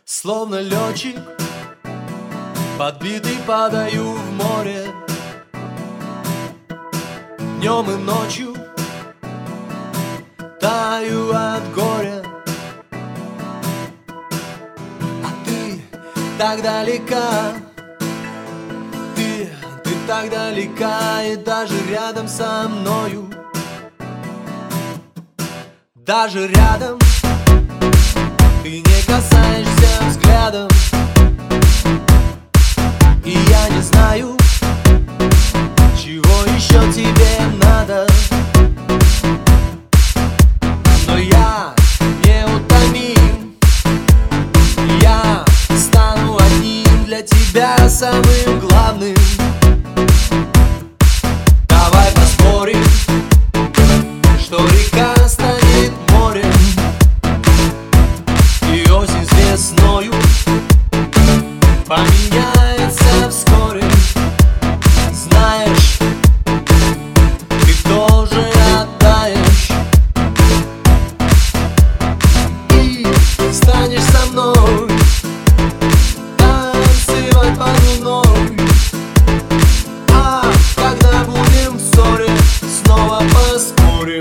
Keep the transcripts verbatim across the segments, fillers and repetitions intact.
Словно летчик, подбитый, падаю в море. Днем и ночью таю от горя. А ты так далека, Ты, ты так далека, и даже рядом со мною, даже рядом ты не касаешься взглядом. И я не знаю, чего еще тебе надо, но я неутомим. Я стану одним для тебя, самым главным. Давай поспорим, что река станет морем, и осень с весною поменяется вскоре. Знаешь, ты тоже оттаешь и станешь со мной танцевать под луной. А когда будем в ссоре, снова поспорим.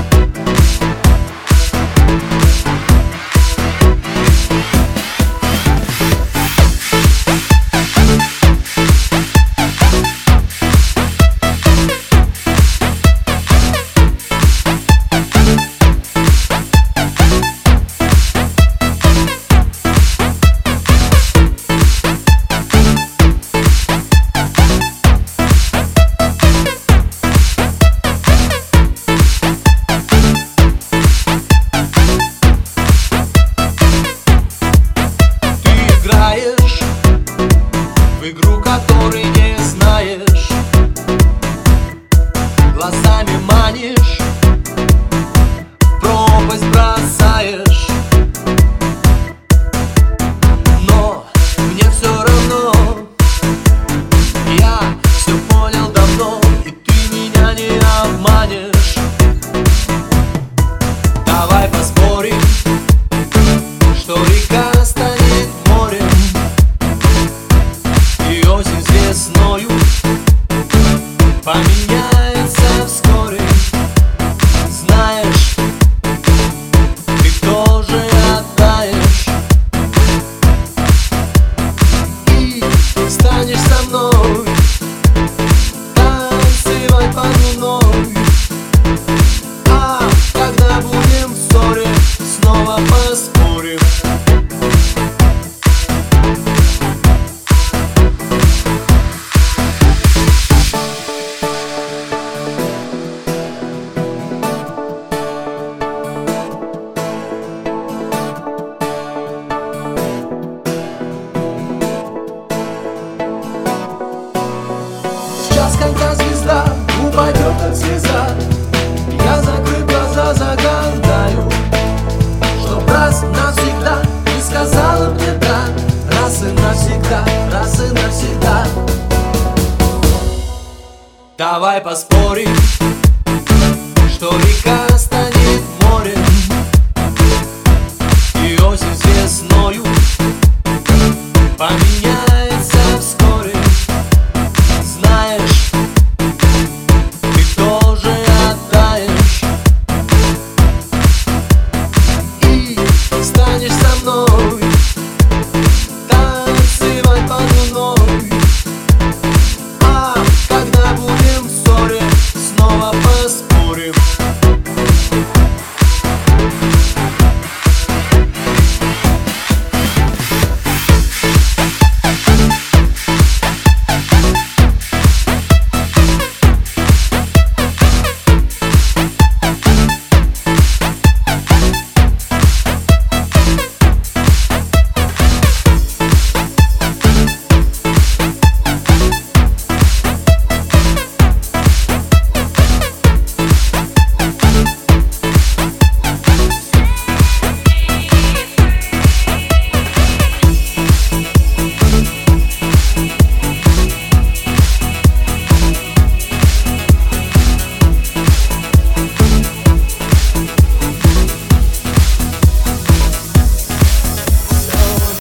В игру, которой не знаешь, глазами манишь, в пропасть бросаешь. Но мне все равно, я все понял давно, и ты меня не обманешь. Давай поспорим, что река станет морем, и осень с весною поменяется вскоре. Знаешь, ты тоже оттаешь и станешь со мной танцевать под луной. А когда будем в ссоре, снова поспорим. Когда звезда упадет, как слеза, я, закрыв глаза, загадаю, чтоб раз навсегда ты сказала мне да. Раз и навсегда, раз и навсегда. Давай поспорим, что